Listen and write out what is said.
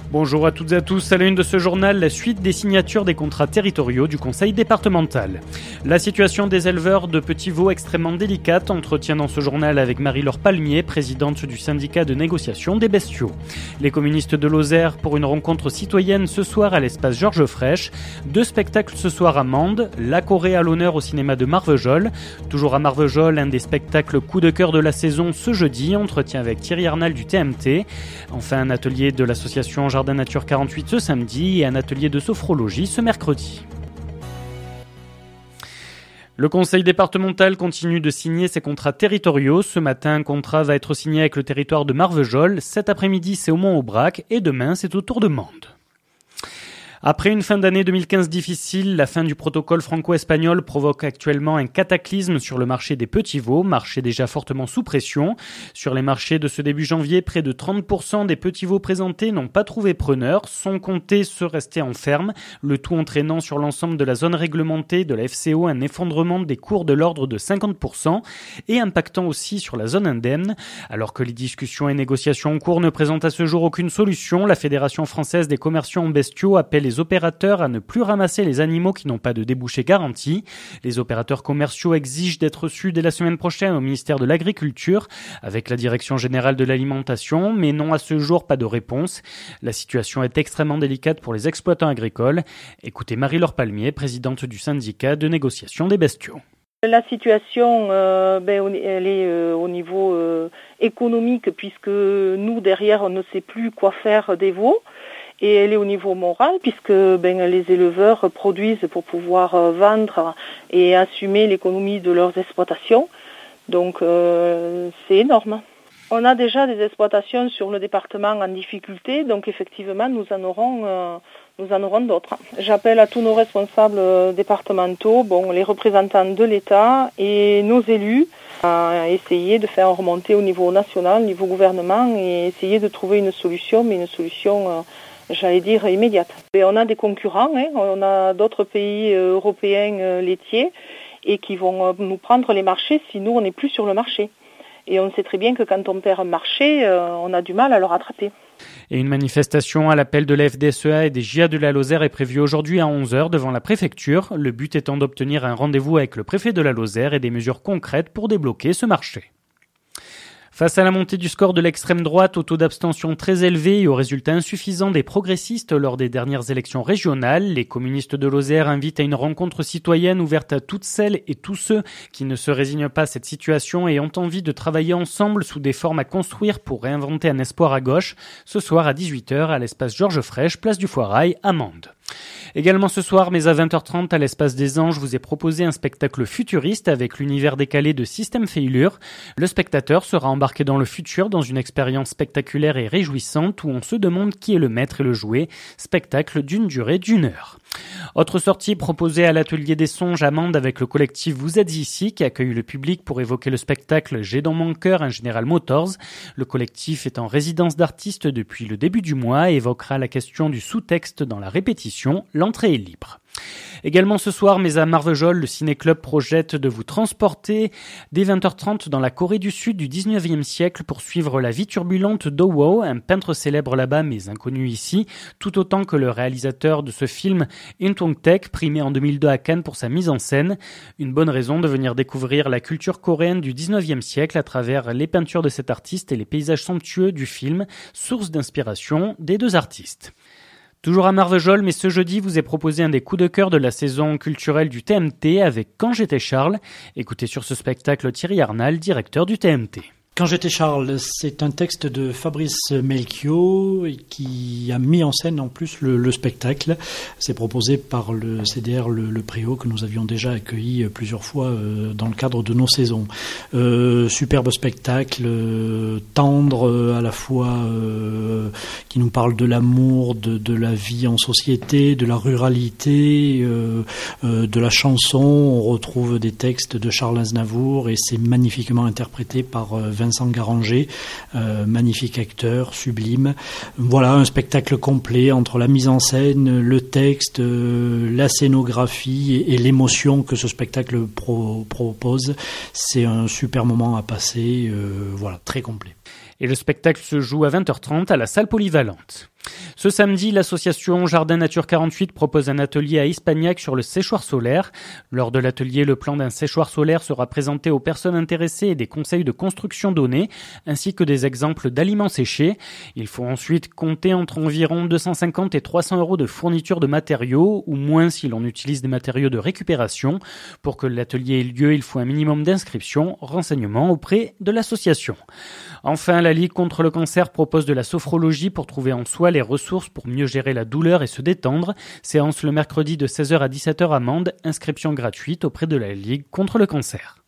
Bonjour à toutes et à tous, à la une de ce journal, la suite des signatures des contrats territoriaux du conseil départemental. La situation des éleveurs de petits veaux extrêmement délicate, entretien dans ce journal avec Marie-Laure Palmier, présidente du syndicat de négociation des bestiaux. Les communistes de Lozère pour une rencontre citoyenne ce soir à l'espace Georges Frêche. 2 spectacles ce soir à Mende, la Corée à l'honneur au cinéma de Marvejols. Toujours à Marvejols, un des spectacles coup de cœur de la saison ce jeudi, entretien avec Thierry Arnal du TMT. Enfin, un atelier de l'association Jardin Nature 48 ce samedi et un atelier de sophrologie ce mercredi. Le conseil départemental continue de signer ses contrats territoriaux. Ce matin, un contrat va être signé avec le territoire de Marvejols. Cet après-midi, c'est au Mont-Aubrac et demain, c'est au Tour de Mende. Après une fin d'année 2015 difficile, la fin du protocole franco-espagnol provoque actuellement un cataclysme sur le marché des petits veaux, marché déjà fortement sous pression. Sur les marchés de ce début janvier, près de 30% des petits veaux présentés n'ont pas trouvé preneur, sont comptés ceux restés en ferme, le tout entraînant sur l'ensemble de la zone réglementée de la FCO un effondrement des cours de l'ordre de 50% et impactant aussi sur la zone indemne. Alors que les discussions et négociations en cours ne présentent à ce jour aucune solution, la Fédération française des commerçants bestiaux appelle les opérateurs à ne plus ramasser les animaux qui n'ont pas de débouché garanti. Les opérateurs commerciaux exigent d'être reçus dès la semaine prochaine au ministère de l'Agriculture avec la Direction générale de l'alimentation, mais non à ce jour pas de réponse. La situation est extrêmement délicate pour les exploitants agricoles. Écoutez Marie-Laure Palmier, présidente du syndicat de négociation des bestiaux. La situation, elle est au niveau économique puisque nous derrière on ne sait plus quoi faire des veaux. Et elle est au niveau moral puisque les éleveurs produisent pour pouvoir vendre et assumer l'économie de leurs exploitations. Donc c'est énorme. On a déjà des exploitations sur le département en difficulté, donc effectivement nous en aurons d'autres. J'appelle à tous nos responsables départementaux, les représentants de l'État et nos élus à essayer de faire remonter au niveau national, au niveau gouvernement et essayer de trouver une solution, mais une solution immédiate. Et on a des concurrents, on a d'autres pays européens laitiers et qui vont nous prendre les marchés si nous on n'est plus sur le marché. Et on sait très bien que quand on perd un marché, on a du mal à le rattraper. Et une manifestation à l'appel de la FDSEA et des JA de la Lozère est prévue aujourd'hui à 11h devant la préfecture, le but étant d'obtenir un rendez-vous avec le préfet de la Lozère et des mesures concrètes pour débloquer ce marché. Face à la montée du score de l'extrême droite, au taux d'abstention très élevé et aux résultats insuffisants des progressistes lors des dernières élections régionales, les communistes de Lozère invitent à une rencontre citoyenne ouverte à toutes celles et tous ceux qui ne se résignent pas à cette situation et ont envie de travailler ensemble sous des formes à construire pour réinventer un espoir à gauche, ce soir à 18h à l'espace Georges Frêche, place du Foirail, à Mende. Également ce soir, mais à 20h30, à l'espace des Anges, vous est proposé un spectacle futuriste avec l'univers décalé de System Failure. Le spectateur sera embarqué dans le futur dans une expérience spectaculaire et réjouissante où on se demande qui est le maître et le jouet. Spectacle d'une durée d'1 heure. Autre sortie proposée à l'atelier des songes à Mende avec le collectif Vous êtes ici qui accueille le public pour évoquer le spectacle J'ai dans mon cœur un General Motors. Le collectif est en résidence d'artistes depuis le début du mois et évoquera la question du sous-texte dans la répétition. L'entrée est libre. Également ce soir, mais à Marvejols, le Ciné-Club projette de vous transporter dès 20h30 dans la Corée du Sud du 19e siècle pour suivre la vie turbulente d'Owo, un peintre célèbre là-bas mais inconnu ici, tout autant que le réalisateur de ce film In Tong-taek, primé en 2002 à Cannes pour sa mise en scène. Une bonne raison de venir découvrir la culture coréenne du 19e siècle à travers les peintures de cet artiste et les paysages somptueux du film, source d'inspiration des 2 artistes. Toujours à Marvejols, mais ce jeudi vous est proposé un des coups de cœur de la saison culturelle du TMT avec Quand j'étais Charles. Écoutez sur ce spectacle Thierry Arnal, directeur du TMT. Quand j'étais Charles, c'est un texte de Fabrice Melchior qui a mis en scène en plus le spectacle. C'est proposé par le CDR Le Préau que nous avions déjà accueilli plusieurs fois dans le cadre de nos saisons. Superbe spectacle, tendre à la fois, qui nous parle de l'amour, de la vie en société, de la ruralité, de la chanson. On retrouve des textes de Charles Aznavour et c'est magnifiquement interprété par Vincent Garanger, magnifique acteur, sublime. Voilà, un spectacle complet entre la mise en scène, le texte, la scénographie et l'émotion que ce spectacle propose. C'est un super moment à passer, voilà, très complet. Et le spectacle se joue à 20h30 à la salle polyvalente. Ce samedi, l'association Jardin Nature 48 propose un atelier à Ispagnac sur le séchoir solaire. Lors de l'atelier, le plan d'un séchoir solaire sera présenté aux personnes intéressées et des conseils de construction donnés, ainsi que des exemples d'aliments séchés. Il faut ensuite compter entre environ 250 et 300 € de fourniture de matériaux, ou moins si l'on utilise des matériaux de récupération. Pour que l'atelier ait lieu, il faut un minimum d'inscription, renseignements auprès de l'association. Enfin, la Ligue contre le cancer propose de la sophrologie pour trouver en soi les ressources pour mieux gérer la douleur et se détendre. Séance le mercredi de 16h à 17h à Mende, inscription gratuite auprès de la Ligue contre le cancer.